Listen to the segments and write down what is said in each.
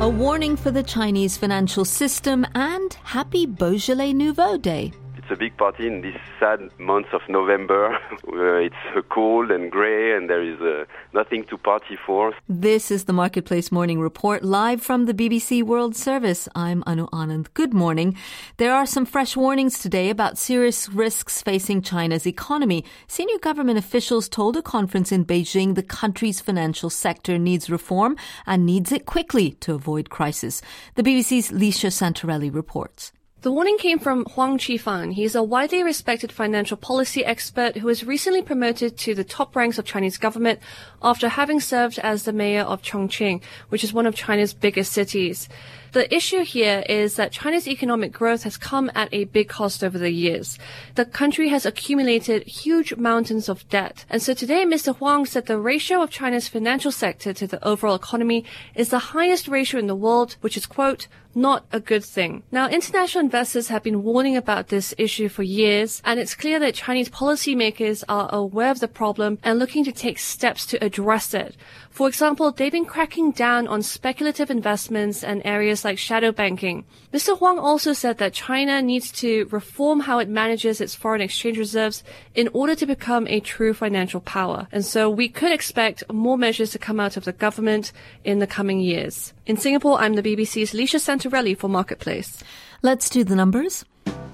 A warning for the Chinese financial system and happy Beaujolais Nouveau Day. It's a big party in this sad month of November where it's cold and grey and there is nothing to party for. This is the Marketplace Morning Report live from the BBC World Service. I'm Anu Anand. Good morning. There are some fresh warnings today about serious risks facing China's economy. Senior government officials told a conference in Beijing the country's financial sector needs reform and needs it quickly to avoid crisis. The BBC's Licia Santarelli reports. The warning came from Huang Qifan. He's a widely respected financial policy expert who was recently promoted to the top ranks of Chinese government after having served as the mayor of Chongqing, which is one of China's biggest cities. The issue here is that China's economic growth has come at a big cost over the years. The country has accumulated huge mountains of debt. And so today, Mr. Huang said the ratio of China's financial sector to the overall economy is the highest ratio in the world, which is, quote, not a good thing. Now, international investors have been warning about this issue for years, and it's clear that Chinese policymakers are aware of the problem and looking to take steps to address it. For example, they've been cracking down on speculative investments and areas like shadow banking. Mr. Huang also said that China needs to reform how it manages its foreign exchange reserves in order to become a true financial power. And so we could expect more measures to come out of the government in the coming years. In Singapore, I'm the BBC's Licia Santarelli for Marketplace. Let's do the numbers.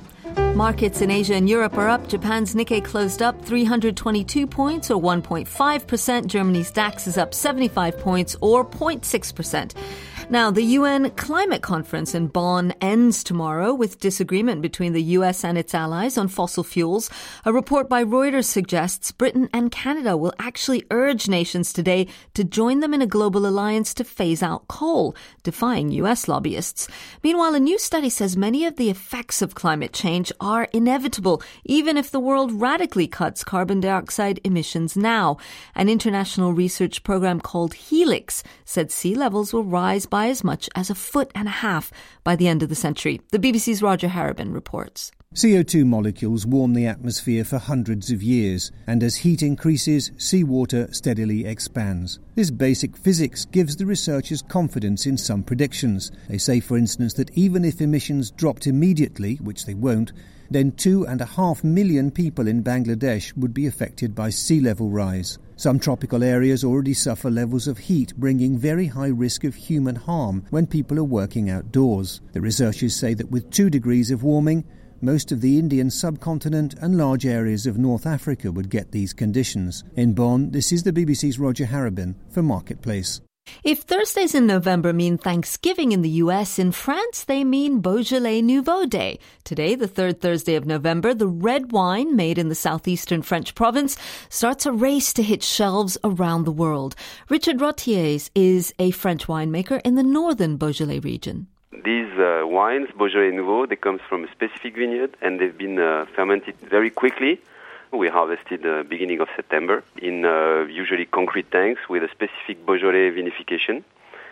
Markets in Asia and Europe are up. Japan's Nikkei closed up 322 points or 1.5%. Germany's DAX is up 75 points or 0.6%. Now, the UN climate conference in Bonn ends tomorrow with disagreement between the US and its allies on fossil fuels. A report by Reuters suggests Britain and Canada will actually urge nations today to join them in a global alliance to phase out coal, defying US lobbyists. Meanwhile, a new study says many of the effects of climate change are inevitable, even if the world radically cuts carbon dioxide emissions now. An international research program called Helix said sea levels will rise by as much as 1.5 feet by the end of the century. The BBC's Roger Harrabin reports. CO2 molecules warm the atmosphere for hundreds of years, and as heat increases, seawater steadily expands. This basic physics gives the researchers confidence in some predictions. They say, for instance, that even if emissions dropped immediately, which they won't, then 2.5 million people in Bangladesh would be affected by sea level rise. Some tropical areas already suffer levels of heat, bringing very high risk of human harm when people are working outdoors. The researchers say that with 2 degrees of warming, most of the Indian subcontinent and large areas of North Africa would get these conditions. In Bonn, this is the BBC's Roger Harrabin for Marketplace. If Thursdays in November mean Thanksgiving in the US, in France they mean Beaujolais Nouveau Day. Today, the third Thursday of November, the red wine made in the southeastern French province starts a race to hit shelves around the world. Richard Rotiers is a French winemaker in the northern Beaujolais region. These wines, Beaujolais Nouveau, they come from a specific vineyard and they've been fermented very quickly. We harvested beginning of September in usually concrete tanks with a specific Beaujolais vinification.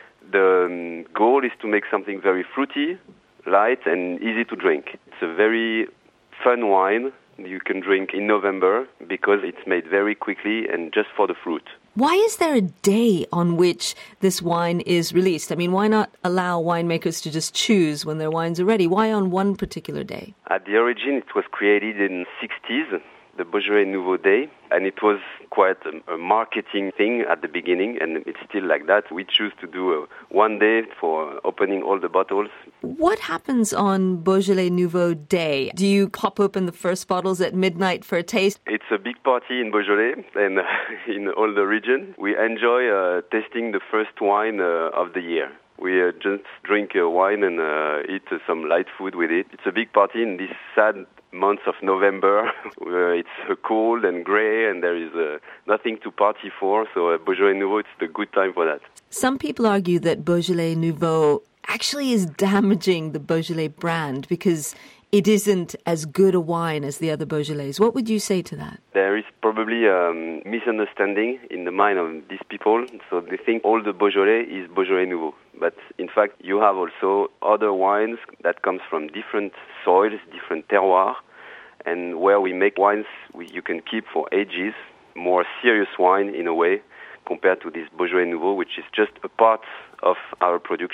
The goal is to make something very fruity, light and easy to drink. It's a very fun wine you can drink in November because it's made very quickly and just for the fruit. Why is there a day on which this wine is released? I mean, why not allow winemakers to just choose when their wines are ready? Why on one particular day? At the origin, it was created in the 60s. The Beaujolais Nouveau Day, and it was quite a marketing thing at the beginning, and it's still like that. We choose to do one day for opening all the bottles. What happens on Beaujolais Nouveau Day? Do you pop open the first bottles at midnight for a taste? It's a big party in Beaujolais and in all the region. We enjoy tasting the first wine of the year. We just drink wine and eat some light food with it. It's a big party in this sad month of November where it's cold and grey and there is nothing to party for. So Beaujolais Nouveau, it's the good time for that. Some people argue that Beaujolais Nouveau actually is damaging the Beaujolais brand because it isn't as good a wine as the other Beaujolais. What would you say to that? There is probably a misunderstanding in the mind of these people. So they think all the Beaujolais is Beaujolais Nouveau. But in fact, you have also other wines that comes from different soils, different terroirs, and where we make wines you can keep for ages, more serious wine in a way, compared to this Beaujolais Nouveau, which is just a part of our production.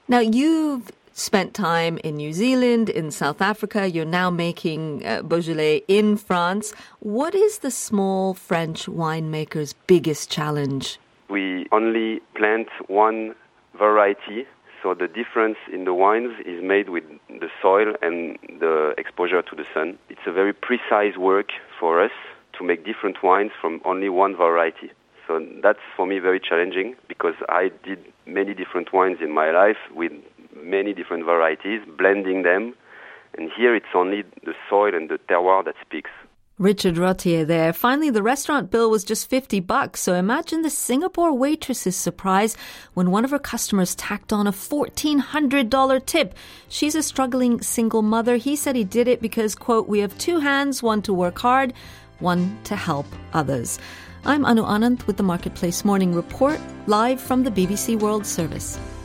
Now, you've spent time in New Zealand, in South Africa. You're now making Beaujolais in France. What is the small French winemaker's biggest challenge? We only plant one variety, so the difference in the wines is made with the soil and the exposure to the sun. It's a very precise work for us to make different wines from only one variety. So that's for me very challenging because I did many different wines in my life with many different varieties, blending them. And here it's only the soil and the terroir that speaks. Richard Rottier there. Finally, the restaurant bill was just $50. So imagine the Singapore waitress's surprise when one of her customers tacked on a $1,400 tip. She's a struggling single mother. He said he did it because, quote, we have two hands, one to work hard, one to help others. I'm Anu Anand with the Marketplace Morning Report, live from the BBC World Service.